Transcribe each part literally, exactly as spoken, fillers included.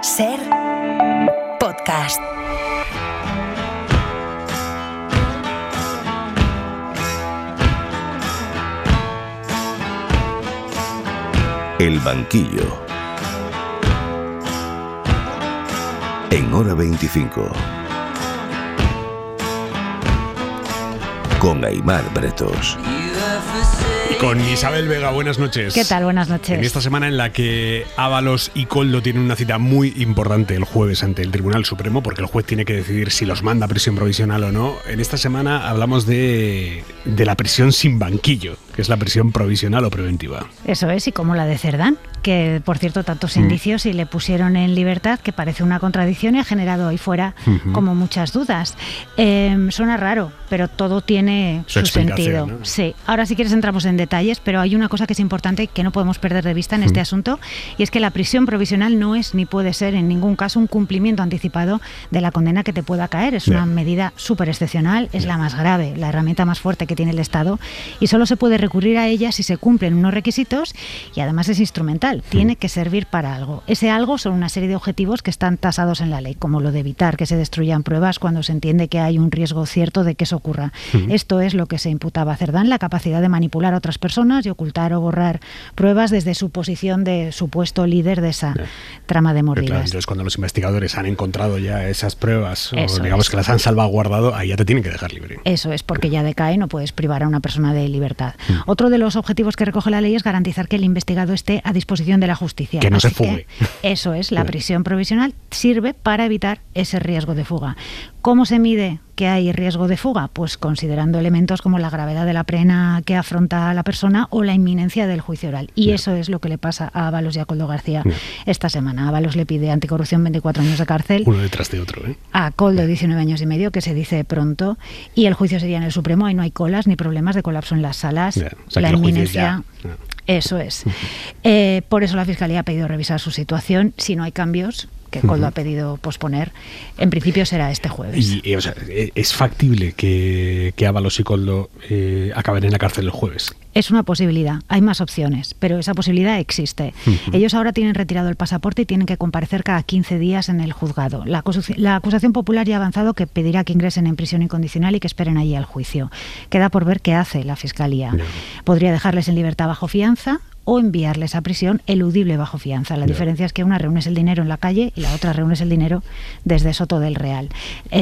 Ser podcast. El banquillo. En Hora veinticinco. Con Aimar Bretos. Y con Isabel Vega, buenas noches. ¿Qué tal? Buenas noches. En esta semana en la que Ábalos y Koldo tienen una cita muy importante el jueves ante el Tribunal Supremo, porque el juez tiene que decidir si los manda a prisión provisional o no. En esta semana hablamos de, de la prisión sin banquillo, que es la prisión provisional o preventiva. Eso es, y como la de Cerdán, que por cierto tantos mm. indicios y le pusieron en libertad, que parece una contradicción y ha generado ahí fuera uh-huh. como muchas dudas. Eh, suena raro, pero todo tiene su, su sentido. ¿No? Sí. Ahora si quieres entramos en detalles, pero hay una cosa que es importante y que no podemos perder de vista en uh-huh. este asunto, y es que la prisión provisional no es ni puede ser en ningún caso un cumplimiento anticipado de la condena que te pueda caer. Es yeah. una medida súper excepcional, es yeah. la más grave, la herramienta más fuerte que tiene el Estado, y solo se puede recurrir a ella si se cumplen unos requisitos, y además es instrumental, tiene que servir para algo. Ese algo son una serie de objetivos que están tasados en la ley, como lo de evitar que se destruyan pruebas cuando se entiende que hay un riesgo cierto de que eso ocurra. Uh-huh. Esto es lo que se imputaba a Cerdán, la capacidad de manipular a otras personas y ocultar o borrar pruebas desde su posición de supuesto líder de esa yeah. trama de mordidas. Claro, entonces cuando los investigadores han encontrado ya esas pruebas, eso o digamos es. que las han salvaguardado, ahí ya te tienen que dejar libre. Eso es, porque ya decae, no puedes privar a una persona de libertad. Uh-huh. Otro de los objetivos que recoge la ley es garantizar que el investigado esté a disposición de la justicia. Que no Así se fugue. Que eso es, la prisión provisional sirve para evitar ese riesgo de fuga. ¿Cómo se mide que hay riesgo de fuga? Pues considerando elementos como la gravedad de la pena que afronta la persona o la inminencia del juicio oral. Y yeah. eso es lo que le pasa a Ábalos y a Koldo García yeah. esta semana. A Ábalos le pide anticorrupción veinticuatro años de cárcel. Uno detrás de otro, ¿eh? A Koldo diecinueve años y medio, que se dice pronto. Y el juicio sería en el Supremo. Ahí no hay colas ni problemas de colapso en las salas. Yeah. O sea, la inminencia... Yeah. Eso es. Eh, por eso la Fiscalía ha pedido revisar su situación. Si no hay cambios, que Koldo uh-huh. ha pedido posponer, en principio será este jueves. Y, y o sea, ¿es factible que, que Ábalos y Koldo eh, acaben en la cárcel el jueves? Es una posibilidad, hay más opciones, pero esa posibilidad existe. Uh-huh. Ellos ahora tienen retirado el pasaporte y tienen que comparecer cada quince días en el juzgado. La, acus- la acusación popular ya ha avanzado que pedirá que ingresen en prisión incondicional y que esperen allí al juicio. Queda por ver qué hace la Fiscalía. No. Podría dejarles en libertad bajo fianza o enviarles a prisión eludible bajo fianza. La no. diferencia es que una reúnes el dinero en la calle y la otra reúnes el dinero desde Soto del Real.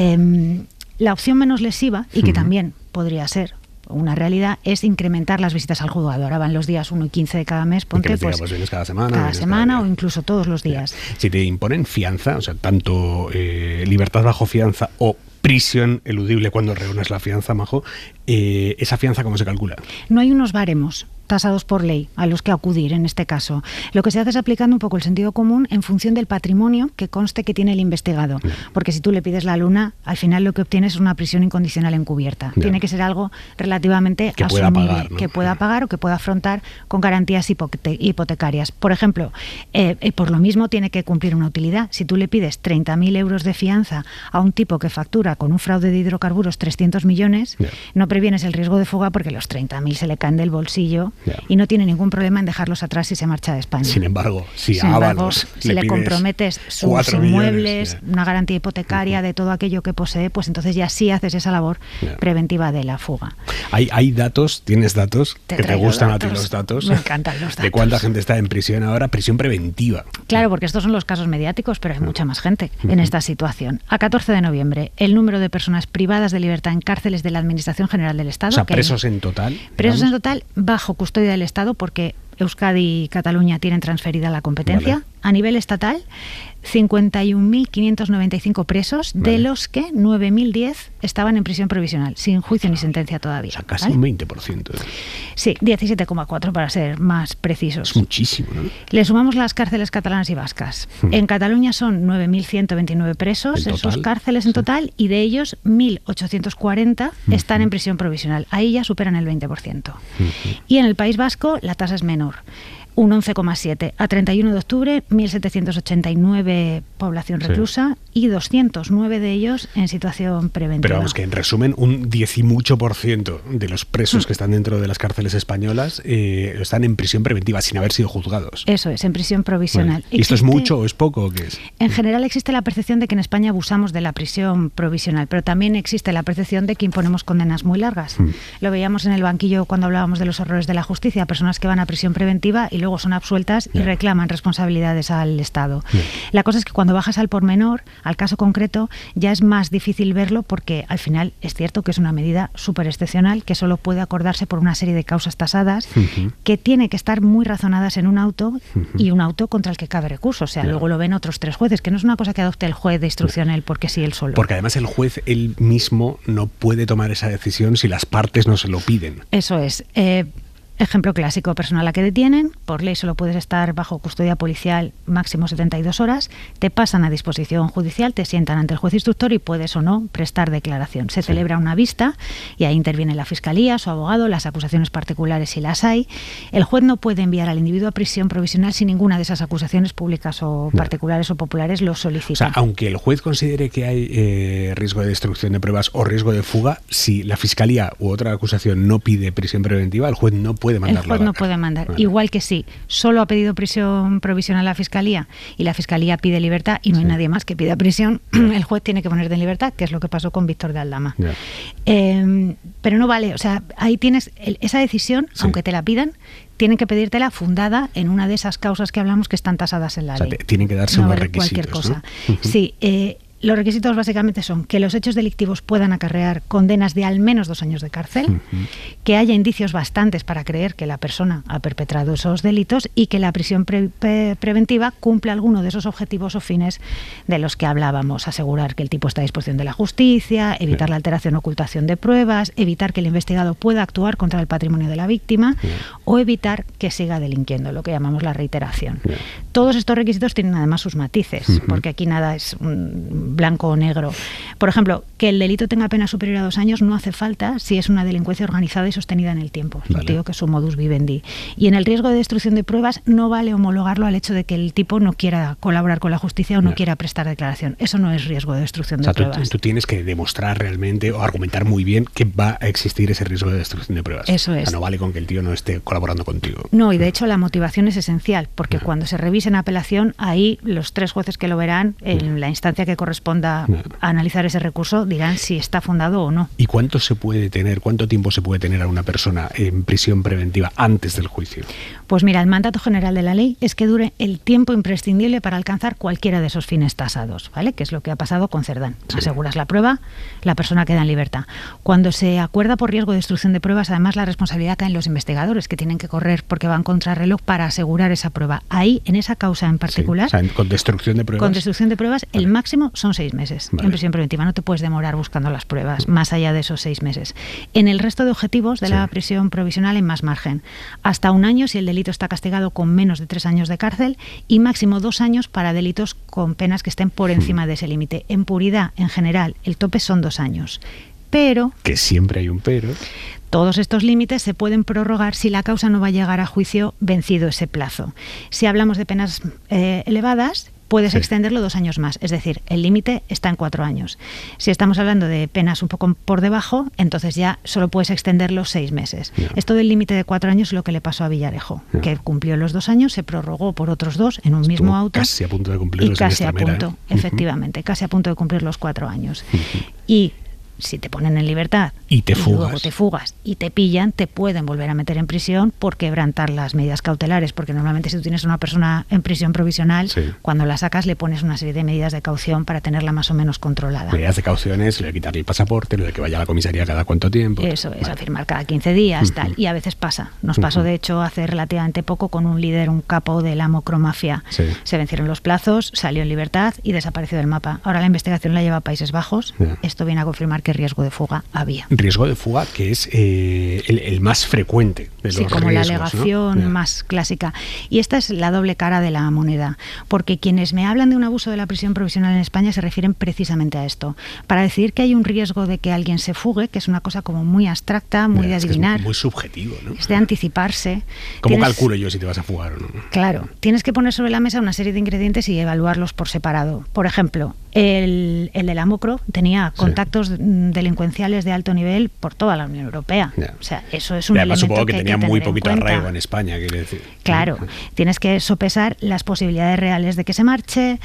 Eh, la opción menos lesiva, y que uh-huh. también podría ser una realidad, es incrementar las visitas al juzgado. Ahora van los días uno y quince de cada mes, ponte pues, pues vienes cada semana, cada semana cada o incluso todos los días. Si te imponen fianza, o sea, tanto eh, libertad bajo fianza o prisión eludible cuando reúnes la fianza, Majo, eh, ¿esa fianza cómo se calcula? No hay unos baremos tasados por ley a los que acudir en este caso. Lo que se hace es aplicando un poco el sentido común en función del patrimonio que conste que tiene el investigado. Yeah. Porque si tú le pides la luna, al final lo que obtienes es una prisión incondicional encubierta. Yeah. Tiene que ser algo relativamente que asumible, pueda pagar, ¿no? que pueda pagar o que pueda afrontar con garantías hipote- hipotecarias. Por ejemplo, eh, eh, por lo mismo tiene que cumplir una utilidad. Si tú le pides treinta mil euros de fianza a un tipo que factura con un fraude de hidrocarburos trescientos millones, yeah. no previenes el riesgo de fuga porque los treinta mil se le caen del bolsillo. Yeah. Y no tiene ningún problema en dejarlos atrás si se marcha de España. Sin embargo, si Sin a embargo, Ábalos si le, le comprometes sus inmuebles, yeah. una garantía hipotecaria uh-huh. de todo aquello que posee, pues entonces ya sí haces esa labor yeah. preventiva de la fuga. Hay, hay datos, tienes datos, te que te gustan datos. a ti los datos. Me encantan los datos. ¿De cuánta gente está en prisión ahora? Prisión preventiva. Claro, porque estos son los casos mediáticos, pero hay mucha más gente uh-huh. en esta situación. A catorce de noviembre, el número de personas privadas de libertad en cárceles de la Administración General del Estado. O sea, que presos en total. Presos digamos. en total bajo custodia del Estado, porque Euskadi y Cataluña tienen transferida la competencia. Vale. A nivel estatal, cincuenta y un mil quinientos noventa y cinco presos, vale. de los que nueve mil diez estaban en prisión provisional, sin juicio ni sentencia todavía. O sea, casi ¿vale? un veinte por ciento. Sí, diecisiete coma cuatro para ser más precisos. Es muchísimo, ¿no? Le sumamos las cárceles catalanas y vascas. Hmm. En Cataluña son nueve mil ciento veintinueve presos, en esos cárceles en total, sí. y de ellos mil ochocientos cuarenta uh-huh. están en prisión provisional. Ahí ya superan el veinte por ciento. Uh-huh. Y en el País Vasco la tasa es menor. un once coma siete. A treinta y uno de octubre, mil setecientos ochenta y nueve población reclusa sí. y doscientos nueve de ellos en situación preventiva. Pero vamos, que en resumen, un diez y mucho por ciento de los presos mm. que están dentro de las cárceles españolas eh, están en prisión preventiva sin haber sido juzgados. Eso es, en prisión provisional. Bueno, ¿y esto es mucho o es poco o qué es? En general existe la percepción de que en España abusamos de la prisión provisional, pero también existe la percepción de que imponemos condenas muy largas. Mm. Lo veíamos en el banquillo cuando hablábamos de los horrores de la justicia, personas que van a prisión preventiva y luego luego son absueltas y reclaman responsabilidades al Estado. Bien. La cosa es que cuando bajas al pormenor, al caso concreto, ya es más difícil verlo porque al final es cierto que es una medida súper excepcional que solo puede acordarse por una serie de causas tasadas uh-huh. que tiene que estar muy razonadas en un auto uh-huh. y un auto contra el que cabe recurso. O sea, claro. luego lo ven otros tres jueces, que no es una cosa que adopte el juez de instrucción él porque sí, él solo. Porque además el juez él mismo no puede tomar esa decisión si las partes no se lo piden. Eso es. Eh, Ejemplo clásico, persona a la que detienen, por ley solo puedes estar bajo custodia policial máximo setenta y dos horas, te pasan a disposición judicial, te sientan ante el juez instructor y puedes o no prestar declaración. Se sí. celebra una vista y ahí interviene la fiscalía, su abogado, las acusaciones particulares si las hay. El juez no puede enviar al individuo a prisión provisional si ninguna de esas acusaciones públicas o no. particulares o populares lo solicitan. O sea, aunque el juez considere que hay eh, riesgo de destrucción de pruebas o riesgo de fuga, si la fiscalía u otra acusación no pide prisión preventiva, el juez no puede puede el juez no puede mandar. Vale. Igual que si solo ha pedido prisión provisional a la Fiscalía y la Fiscalía pide libertad y no sí. hay nadie más que pida prisión, el juez tiene que poner de libertad, que es lo que pasó con Víctor de Aldama. Eh, pero no vale, o sea, ahí tienes el, esa decisión, sí. aunque te la pidan, tienen que pedírtela fundada en una de esas causas que hablamos que están tasadas en la o sea, ley. Tienen que darse no unos requisitos, cualquier cosa. ¿no? Uh-huh. Sí, eh, los requisitos básicamente son que los hechos delictivos puedan acarrear condenas de al menos dos años de cárcel, uh-huh. que haya indicios bastantes para creer que la persona ha perpetrado esos delitos y que la prisión pre- pre- preventiva cumpla alguno de esos objetivos o fines de los que hablábamos. Asegurar que el tipo está a disposición de la justicia, evitar sí. la alteración o ocultación de pruebas, evitar que el investigado pueda actuar contra el patrimonio de la víctima sí. o evitar que siga delinquiendo, lo que llamamos la reiteración. Sí. Todos estos requisitos tienen además sus matices, uh-huh. porque aquí nada es un blanco o negro. Por ejemplo, que el delito tenga pena superior a dos años no hace falta si es una delincuencia organizada y sostenida en el tiempo. Vale. Lo digo que es un modus vivendi. Y en el riesgo de destrucción de pruebas no vale homologarlo al hecho de que el tipo no quiera colaborar con la justicia o no, no. quiera prestar declaración. Eso no es riesgo de destrucción o sea, de tú, pruebas. Tú tienes que demostrar realmente o argumentar muy bien que va a existir ese riesgo de destrucción de pruebas. Eso es. O sea, no vale con que el tío no esté colaborando contigo. No, y de hecho la motivación es esencial, porque no. cuando se revise en apelación, ahí los tres jueces que lo verán en no. la instancia que corresponda no. a analizar ese recurso dirán si está fundado o no. ¿Y cuánto se puede tener, cuánto tiempo se puede tener a una persona en prisión preventiva antes del juicio? Pues mira, el mandato general de la ley es que dure el tiempo imprescindible para alcanzar cualquiera de esos fines tasados, ¿vale? Que es lo que ha pasado con Cerdán. Sí. Aseguras la prueba, la persona queda en libertad. Cuando se acuerda por riesgo de destrucción de pruebas, además la responsabilidad cae en los investigadores, que tienen que correr porque van contra reloj para asegurar esa prueba. Ahí, en esa causa en particular... Sí. O sea, con destrucción de pruebas... Con destrucción de pruebas, vale. el máximo son seis meses vale. en prisión preventiva. No te puedes demorar buscando las pruebas vale. más allá de esos seis meses. En el resto de objetivos de sí. la prisión provisional hay más margen. Hasta un año si el delito está castigado con menos de tres años de cárcel y máximo dos años para delitos con penas que estén por encima de ese límite. En puridad, en general, el tope son dos años. Pero... Que siempre hay un pero... Todos estos límites se pueden prorrogar si la causa no va a llegar a juicio vencido ese plazo. Si hablamos de penas eh, elevadas, puedes sí. extenderlo dos años más. Es decir, el límite está en cuatro años. Si estamos hablando de penas un poco por debajo, entonces ya solo puedes extenderlo seis meses. Yeah. Esto del límite de cuatro años es lo que le pasó a Villarejo, yeah. que cumplió los dos años, se prorrogó por otros dos en un Estuvo mismo auto. Casi a punto de cumplir y casi a punto, ¿eh? efectivamente, uh-huh. casi a punto de cumplir los cuatro años. Uh-huh. Y si te ponen en libertad y te y fugas. luego te fugas y te pillan, te pueden volver a meter en prisión por quebrantar las medidas cautelares, porque normalmente si tú tienes a una persona en prisión provisional, sí. cuando la sacas le pones una serie de medidas de caución para tenerla más o menos controlada. Medidas de caución es lo de quitarle el pasaporte, lo de que vaya a la comisaría cada cuánto tiempo. Eso es, vale. a firmar cada quince días, uh-huh. tal. Y a veces pasa. Nos pasó, uh-huh. de hecho, hace relativamente poco con un líder, un capo de la mocromafia. Sí. Se vencieron los plazos, salió en libertad y desapareció del mapa. Ahora la investigación la lleva a Países Bajos. Yeah. Esto viene a confirmar que qué riesgo de fuga había. Riesgo de fuga que es eh, el, el más frecuente de los sí, como riesgos, la alegación ¿no? más clásica. Y esta es la doble cara de la moneda, porque quienes me hablan de un abuso de la prisión provisional en España se refieren precisamente a esto. Para decir que hay un riesgo de que alguien se fugue, que es una cosa como muy abstracta, muy Mira, de adivinar. Es, que es muy subjetivo, ¿no? Es de anticiparse. ¿Cómo Tienes, calculo yo si te vas a fugar o no? Claro, tienes que poner sobre la mesa una serie de ingredientes y evaluarlos por separado. Por ejemplo, el, el de la Mocro tenía contactos sí. delincuenciales de alto nivel por toda la Unión Europea. Ya. O sea, eso es un además, elemento supongo que, que tenía hay que muy tener poquito en cuenta. arraigo en España, quiere decir. Claro, tienes que sopesar las posibilidades reales de que se marche,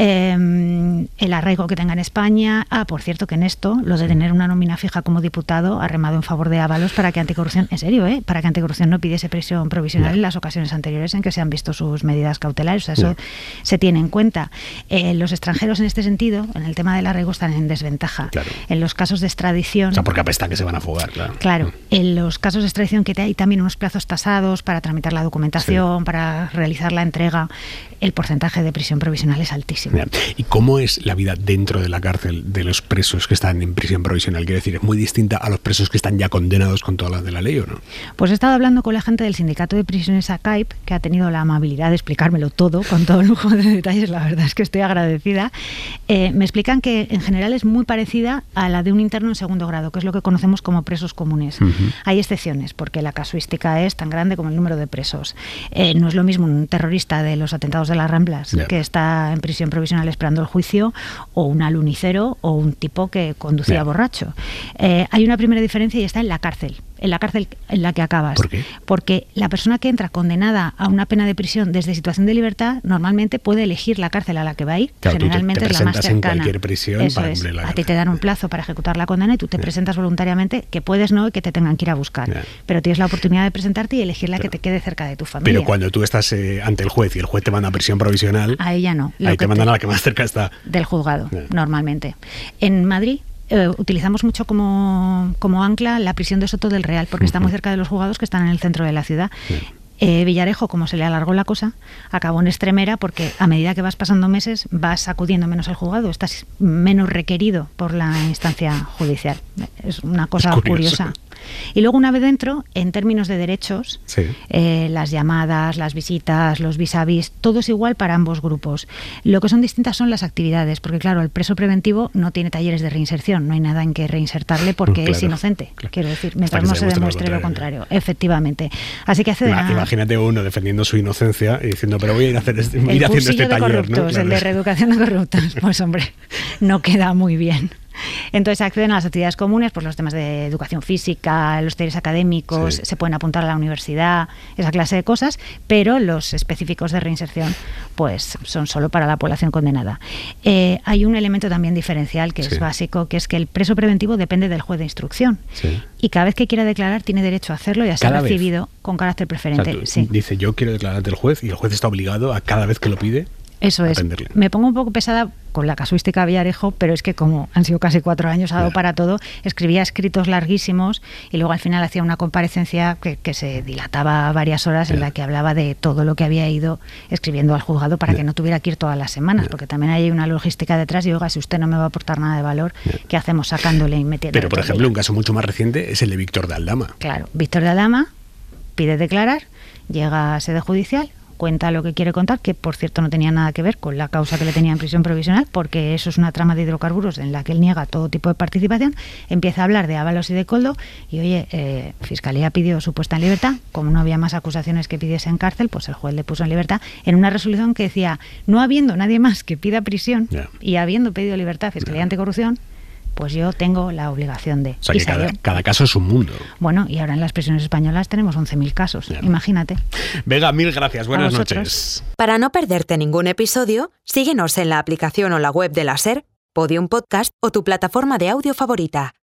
eh, el arraigo que tenga en España. Ah, por cierto, que en esto, lo de sí. tener una nómina fija como diputado ha remado en favor de Ábalos para que Anticorrupción, en serio, ¿eh? para que Anticorrupción no pidiese prisión provisional ya. en las ocasiones anteriores en que se han visto sus medidas cautelares. O sea, eso ya. se tiene en cuenta. Eh, los extranjeros en este sentido, en el tema del arraigo, están en desventaja. Claro. En los casos de extradición... O sea, porque apesta que se van a fugar, claro. Claro, en los casos de extradición que hay también unos plazos tasados para tramitar la documentación, sí. para realizar la entrega, el porcentaje de prisión provisional es altísimo. Ya. ¿Y cómo es la vida dentro de la cárcel de los presos que están en prisión provisional? Quiero decir, ¿es muy distinta a los presos que están ya condenados con todas las de la ley o no? Pues he estado hablando con la gente del Sindicato de Prisiones A C A I P, que ha tenido la amabilidad de explicármelo todo, con todo lujo de detalles, la verdad es que estoy agradecida. Eh, me explican que en general es muy parecida a la de un interno en segundo grado, que es lo que conocemos como presos comunes. Uh-huh. Hay excepciones, porque la casuística es tan grande como el número de presos. Eh, no es lo mismo un terrorista de los atentados de las Ramblas, yeah. que está en prisión provisional esperando el juicio, o un alunicero, o un tipo que conducía yeah. borracho. Eh, hay una primera diferencia y está en la cárcel. En la cárcel en la que acabas. ¿Por qué? Porque la persona que entra condenada a una pena de prisión desde situación de libertad normalmente puede elegir la cárcel a la que va a ir. Claro, generalmente tú te, te es la más cercana. En cualquier prisión Eso para es. cumplir la a ti te dan un plazo para ejecutar la condena y tú te yeah. presentas voluntariamente, que puedes no y que te tengan que ir a buscar. Yeah. Pero tienes la oportunidad de presentarte y elegir la claro. que te quede cerca de tu familia. Pero cuando tú estás eh, ante el juez y el juez te manda a prisión provisional, a ella no. Ahí te mandan te... a la que más cerca está. Del juzgado, yeah. normalmente. En Madrid Eh, utilizamos mucho como, como ancla la prisión de Soto del Real, porque uh-huh. está muy cerca de los juzgados que están en el centro de la ciudad. Uh-huh. Eh, Villarejo, como se le alargó la cosa, acabó en Extremera porque a medida que vas pasando meses vas acudiendo menos al juzgado, estás menos requerido por la instancia judicial. Es una cosa es curiosa. Y luego una vez dentro, en términos de derechos, sí. eh, las llamadas, las visitas, los vis a vis, todo es igual para ambos grupos. Lo que son distintas son las actividades, porque claro, el preso preventivo no tiene talleres de reinserción, no hay nada en que reinsertarle porque claro, es inocente, claro. quiero decir, mientras no se demuestre lo contrario, lo contrario efectivamente. Así que hace Ima, de Imagínate uno defendiendo su inocencia y diciendo, pero voy a ir, a hacer este, el ir haciendo este de taller. Corruptos, ¿no? Claro. El de reeducación de corruptos, pues hombre, no queda muy bien. Entonces acceden a las actividades comunes, pues los temas de educación física, los talleres académicos, sí. se pueden apuntar a la universidad, esa clase de cosas, pero los específicos de reinserción pues son solo para la población condenada. Eh, hay un elemento también diferencial que sí. es básico, que es que el preso preventivo depende del juez de instrucción sí. y cada vez que quiera declarar tiene derecho a hacerlo y a ser cada recibido vez. con carácter preferente. O sea, tú, sí. Dice, yo quiero declarar ante el juez y el juez está obligado a cada vez que lo pide. Eso es. Atenderle. Me pongo un poco pesada con la casuística de Villarejo, pero es que como han sido casi cuatro años, ha dado para todo. Escribía escritos larguísimos y luego al final hacía una comparecencia que, que se dilataba varias horas yeah. en la que hablaba de todo lo que había ido escribiendo al juzgado para yeah. que no tuviera que ir todas las semanas, yeah. porque también hay una logística detrás y oiga, si usted no me va a aportar nada de valor, yeah. ¿qué hacemos sacándole y metiéndole? Pero por ejemplo, día? un caso mucho más reciente es el de Víctor de Aldama. Claro, Víctor de Aldama pide declarar, llega a sede judicial, cuenta lo que quiere contar, que por cierto no tenía nada que ver con la causa que le tenía en prisión provisional, porque eso es una trama de hidrocarburos en la que él niega todo tipo de participación, empieza a hablar de Ábalos y de Koldo, y oye, eh, Fiscalía pidió su puesta en libertad, como no había más acusaciones que pidiese en cárcel, pues el juez le puso en libertad, en una resolución que decía, no habiendo nadie más que pida prisión, yeah. y habiendo pedido libertad Fiscalía yeah. Anticorrupción, pues yo tengo la obligación de... O sea, que cada, cada caso es un mundo. Bueno, y ahora en las prisiones españolas tenemos once mil casos, yeah. imagínate. Vega, mil gracias, buenas noches. Para no perderte ningún episodio, síguenos en la aplicación o la web de la SER, Podium Podcast o tu plataforma de audio favorita.